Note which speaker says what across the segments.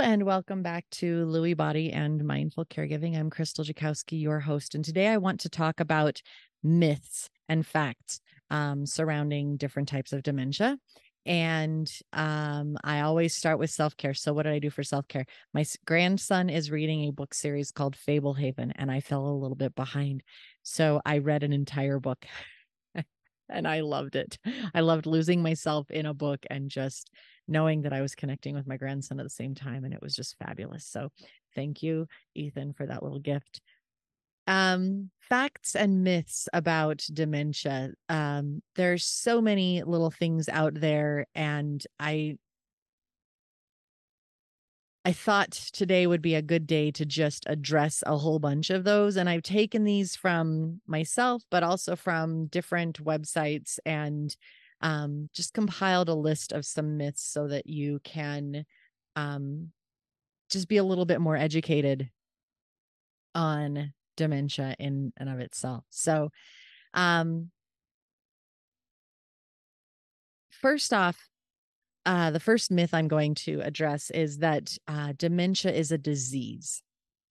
Speaker 1: and welcome back to Lewy Body and Mindful Caregiving. I'm Crystal Jakowski, your host, and today I want to talk about myths and facts surrounding different types of dementia. And I always start with self-care. So what did I do for self-care? My grandson is reading a book series called Fablehaven, and I fell a little bit behind. So I read an entire book and I loved it. I loved losing myself in a book and just knowing that I was connecting with my grandson at the same time. And it was just fabulous. So thank you, Ethan, for that little gift. Facts and myths about dementia. There's so many little things out there, and I thought today would be a good day to just address a whole bunch of those. And I've taken these from myself, but also from different websites, and just compiled a list of some myths so that you can just be a little bit more educated on dementia in and of itself. So first off, the first myth I'm going to address is that dementia is a disease.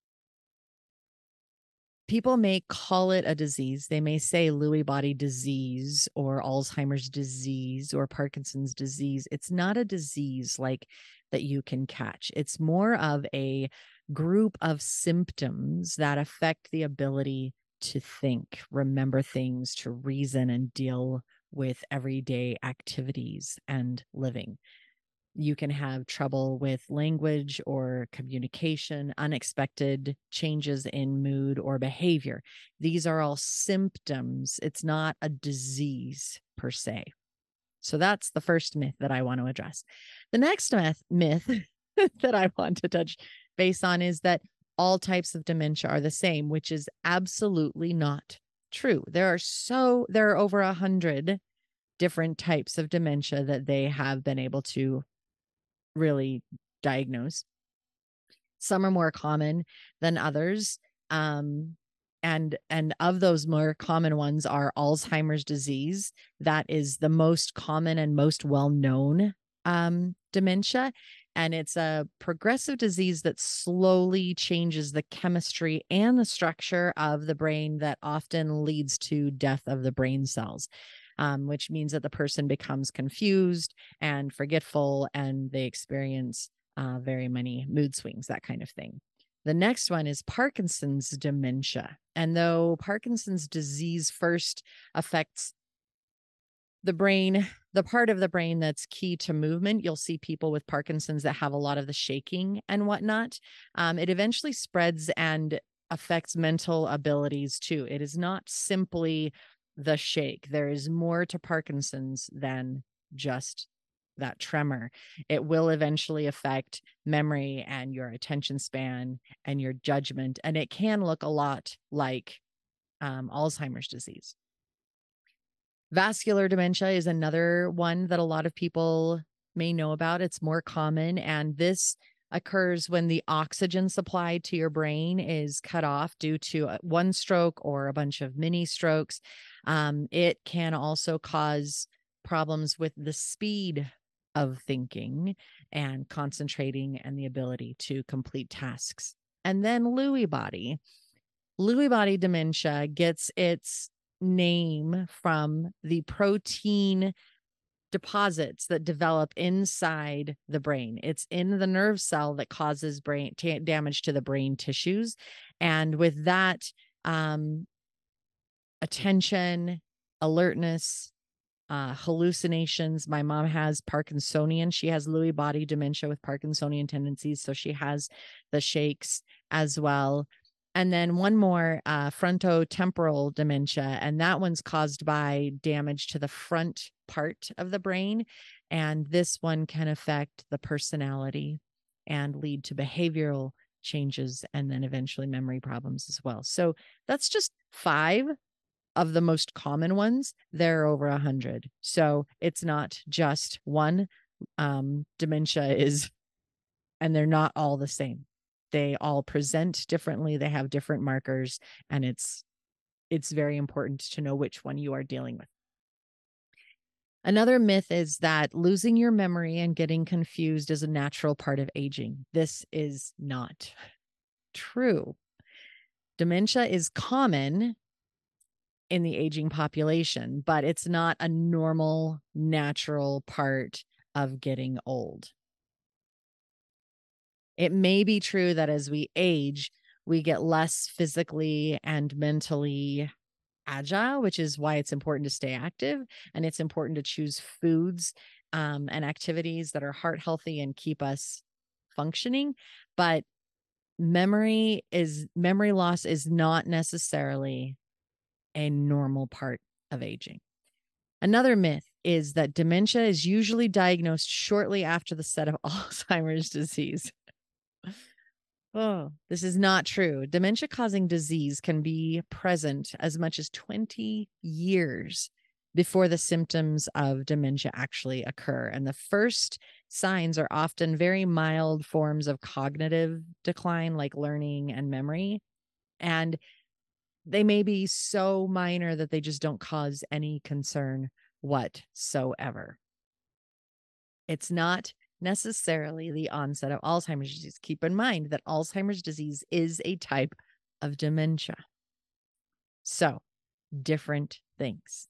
Speaker 1: People may call it a disease. They may say Lewy body disease or Alzheimer's disease or Parkinson's disease. It's not a disease like that you can catch. It's more of a group of symptoms that affect the ability to think, remember things, to reason, and deal with everyday activities and living. You can have trouble with language or communication, unexpected changes in mood or behavior. These are all symptoms. It's not a disease per se. So that's the first myth that I want to address. The next myth that I want to touch base on is that all types of dementia are the same, which is absolutely not true. There are over 100 different types of dementia that they have been able to really diagnose. Some are more common than others. And of those more common ones are Alzheimer's disease. That is the most common and most well-known dementia. And it's a progressive disease that slowly changes the chemistry and the structure of the brain that often leads to death of the brain cells. Which means that the person becomes confused and forgetful, and they experience very many mood swings, that kind of thing. The next one is Parkinson's dementia. And though Parkinson's disease first affects the brain, the part of the brain that's key to movement, you'll see people with Parkinson's that have a lot of the shaking and whatnot. It eventually spreads and affects mental abilities too. It is not simply the shake. There is more to Parkinson's than just that tremor. It will eventually affect memory and your attention span and your judgment. And it can look a lot like Alzheimer's disease. Vascular dementia is another one that a lot of people may know about. It's more common, and this occurs when the oxygen supply to your brain is cut off due to one stroke or a bunch of mini strokes. It can also cause problems with the speed of thinking and concentrating and the ability to complete tasks. And then Lewy body. Lewy body dementia gets its name from the protein deposits that develop inside the brain. It's in the nerve cell that causes brain damage to the brain tissues. And with that, attention, alertness, hallucinations. My mom has Parkinsonian. She has Lewy body dementia with Parkinsonian tendencies. So she has the shakes as well. And then one more, frontotemporal dementia, and that one's caused by damage to the front part of the brain. And this one can affect the personality and lead to behavioral changes and then eventually memory problems as well. So that's just 5 of the most common ones. There are over 100. So it's not just one. Dementia is, and they're not all the same. They all present differently. They have different markers, and it's very important to know which one you are dealing with. Another myth is that losing your memory and getting confused is a natural part of aging. This is not true. Dementia is common in the aging population, but it's not a normal, natural part of getting old. It may be true that as we age, we get less physically and mentally agile, which is why it's important to stay active. And it's important to choose foods and activities that are heart healthy and keep us functioning. But memory loss is not necessarily a normal part of aging. Another myth is that dementia is usually diagnosed shortly after the set of Alzheimer's disease. Oh, this is not true. Dementia causing disease can be present as much as 20 years before the symptoms of dementia actually occur. And the first signs are often very mild forms of cognitive decline, like learning and memory. And they may be so minor that they just don't cause any concern whatsoever. It's not necessarily the onset of Alzheimer's disease. Keep in mind that Alzheimer's disease is a type of dementia. So, different things.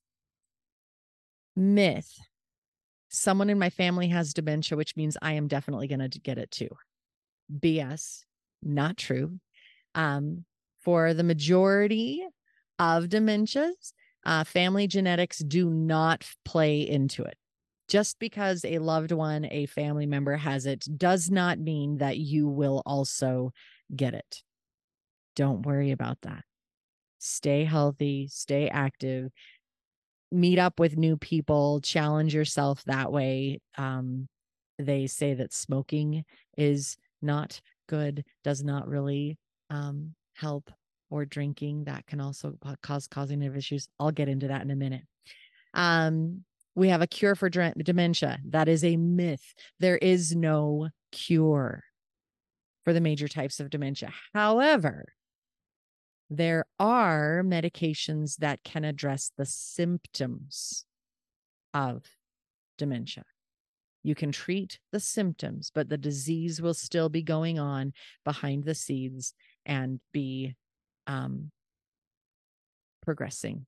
Speaker 1: Myth. Someone in my family has dementia, which means I am definitely going to get it too. BS. Not true. For the majority of dementias, family genetics do not play into it. Just because a loved one, a family member has it, does not mean that you will also get it. Don't worry about that. Stay healthy, stay active, meet up with new people, challenge yourself that way. They say that smoking is not good, does not really help, or drinking. That can also cause cognitive issues. I'll get into that in a minute. We have a cure for dementia. That is a myth. There is no cure for the major types of dementia. However, there are medications that can address the symptoms of dementia. You can treat the symptoms, but the disease will still be going on behind the scenes and be progressing.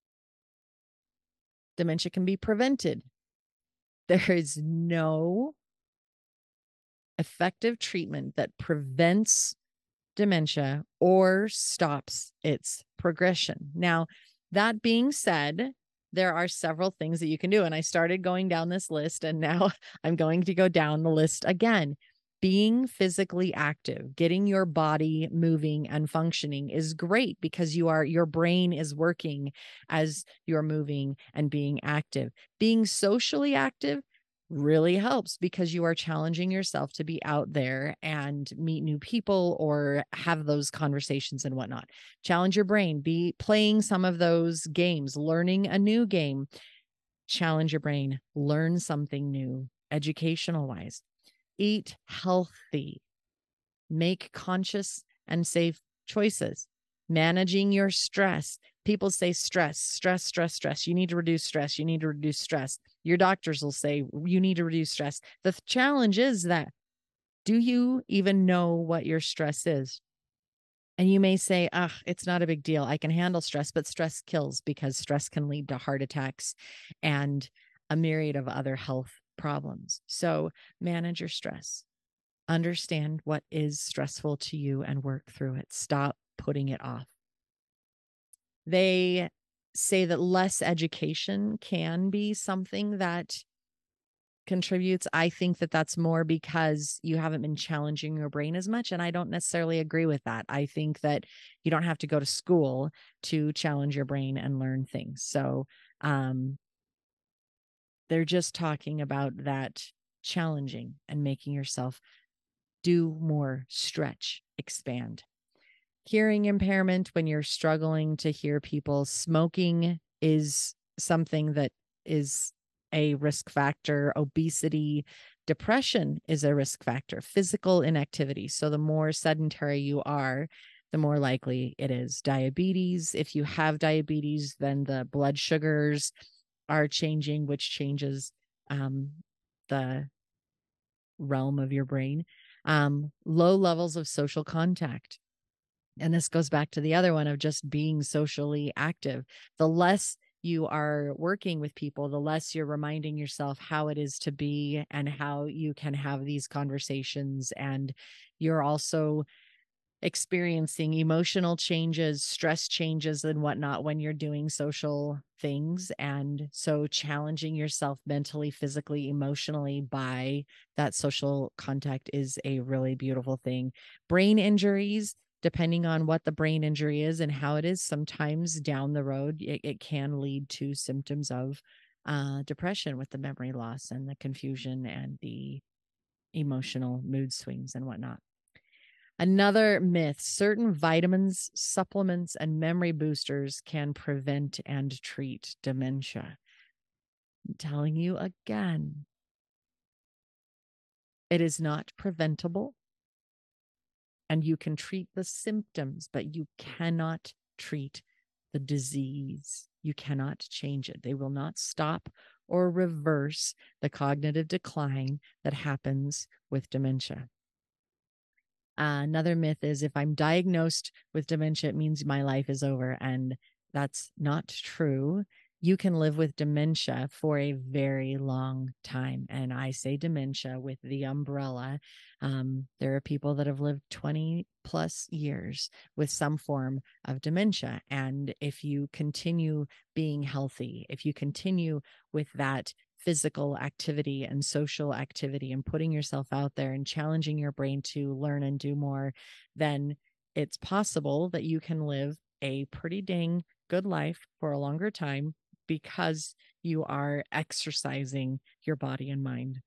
Speaker 1: Dementia can be prevented. There is no effective treatment that prevents dementia or stops its progression. Now, that being said, there are several things that you can do. And I started going down this list, and now I'm going to go down the list again. Being physically active, getting your body moving and functioning is great because your brain is working as you're moving and being active. Being socially active really helps because you are challenging yourself to be out there and meet new people or have those conversations and whatnot. Challenge your brain, be playing some of those games, learning a new game. Challenge your brain, learn something new, educational wise. Eat healthy, make conscious and safe choices, managing your stress. People say stress. You need to reduce stress. You need to reduce stress. Your doctors will say you need to reduce stress. The challenge is that, do you even know what your stress is? And you may say, it's not a big deal. I can handle stress, but stress kills because stress can lead to heart attacks and a myriad of other health problems. So manage your stress. Understand what is stressful to you and work through it. Stop putting it off. They say that less education can be something that contributes. I think that that's more because you haven't been challenging your brain as much. And I don't necessarily agree with that. I think that you don't have to go to school to challenge your brain and learn things. So they're just talking about that challenging and making yourself do more, stretch, expand. Hearing impairment when you're struggling to hear people. Smoking is something that is a risk factor. Obesity, depression is a risk factor. Physical inactivity. So the more sedentary you are, the more likely it is. Diabetes. If you have diabetes, then the blood sugars are changing, which changes the realm of your brain. Low levels of social contact. And this goes back to the other one of just being socially active. The less you are working with people, the less you're reminding yourself how it is to be and how you can have these conversations. And you're also experiencing emotional changes, stress changes, and whatnot when you're doing social things. And so challenging yourself mentally, physically, emotionally by that social contact is a really beautiful thing. Brain injuries, depending on what the brain injury is and how it is, sometimes down the road, it can lead to symptoms of depression with the memory loss and the confusion and the emotional mood swings and whatnot. Another myth: certain vitamins, supplements, and memory boosters can prevent and treat dementia. I'm telling you again, it is not preventable, and you can treat the symptoms, but you cannot treat the disease. You cannot change it. They will not stop or reverse the cognitive decline that happens with dementia. Another myth is if I'm diagnosed with dementia, it means my life is over. And that's not true. You can live with dementia for a very long time. And I say dementia with the umbrella. There are people that have lived 20 plus years with some form of dementia. And if you continue being healthy, if you continue with that physical activity and social activity and putting yourself out there and challenging your brain to learn and do more, then it's possible that you can live a pretty dang good life for a longer time because you are exercising your body and mind.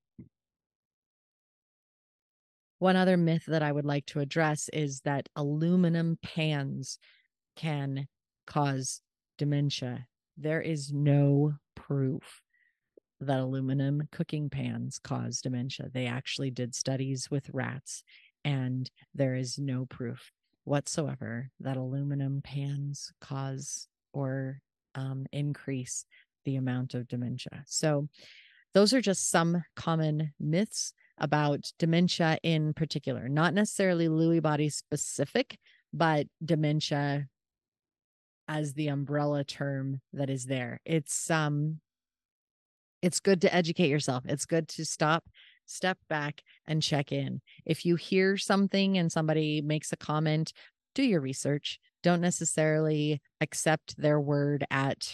Speaker 1: One other myth that I would like to address is that aluminum pans can cause dementia. There is no proof that aluminum cooking pans cause dementia. They actually did studies with rats, and there is no proof whatsoever that aluminum pans cause or increase the amount of dementia. So those are just some common myths about dementia in particular, not necessarily Lewy body specific, but dementia as the umbrella term that is there. It's good to educate yourself. It's good to step back and check in. If you hear something and somebody makes a comment, do your research. Don't necessarily accept their word as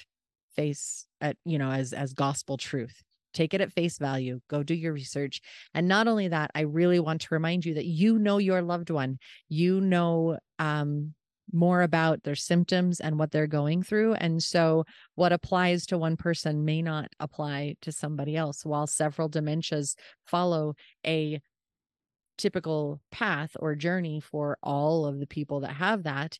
Speaker 1: gospel truth. Take it at face value. Go do your research. And not only that, I really want to remind you that you know your loved one. You know more about their symptoms and what they're going through. And so what applies to one person may not apply to somebody else. While several dementias follow a typical path or journey for all of the people that have that,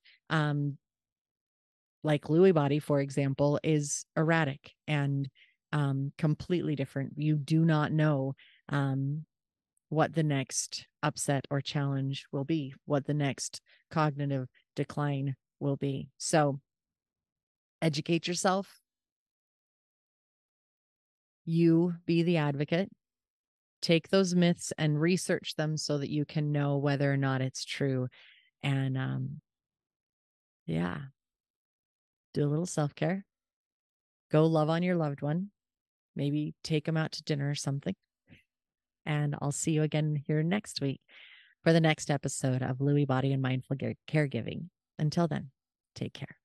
Speaker 1: like Lewy body, for example, is erratic and completely different. You do not know what the next upset or challenge will be, what the next cognitive decline will be. So educate yourself. You be the advocate. Take those myths and research them so that you can know whether or not it's true. And do a little self-care. Go love on your loved one. Maybe take them out to dinner or something. And I'll see you again here next week for the next episode of Lewy Body and Mindful Caregiving. Until then, take care.